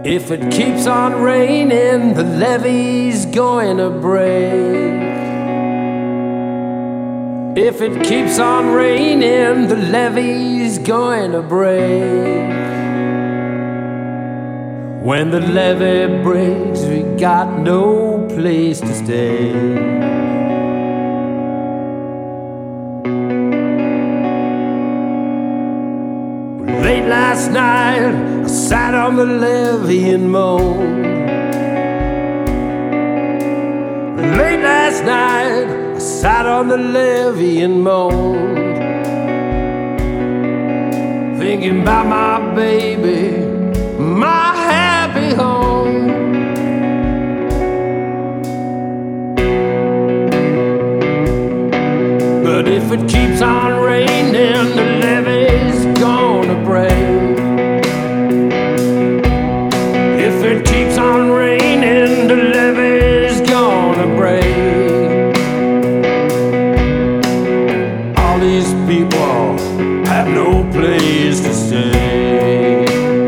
If it keeps on raining, the levee's going to break. If it keeps on raining, the levee's going to break. When the levee breaks, we got no place to stay. Late last night, I sat on the levee and moaned. Late last night, I sat on the levee and moaned, thinking about my baby, my happy home. But if it keeps on raining, the levee's gonna break. If it keeps on raining, the levee's gonna break. All these people have no place to stay.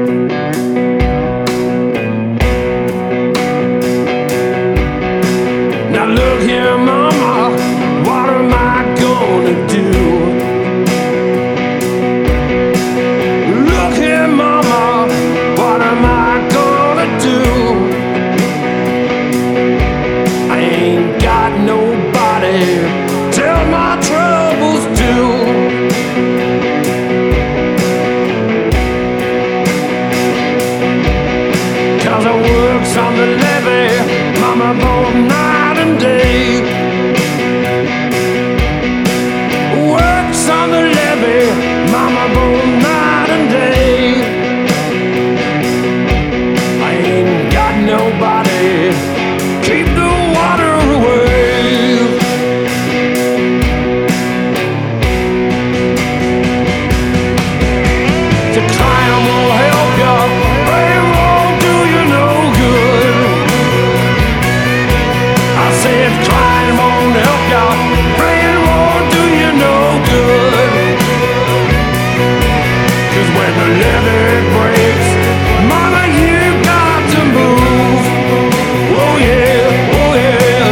Now look here, mama, what am I gonna do? Look here, mama, what am I gonna do? I ain't got nobody, tell my troubles to. Cause I works on the levee, mama, both night and day. Works on the levee, mama, both night and day. I ain't got nobody, keep the water away. To climb will help you, but it won't do you no good. I said climb won't help you, praying won't do you no good. Cause when the levee breaks, mama, you got to move. Oh yeah, oh yeah.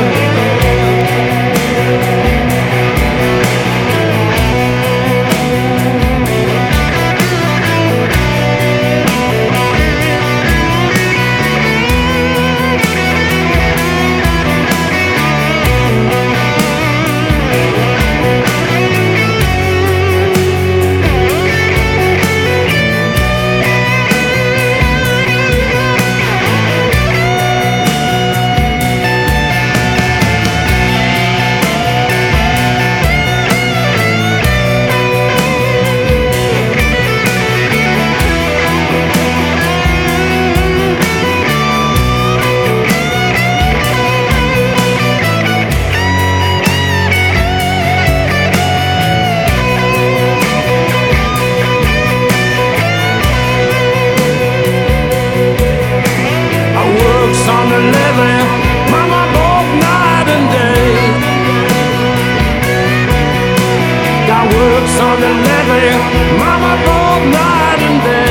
On the levee, mama, both night and day. Got works on the levee, mama, both night and day.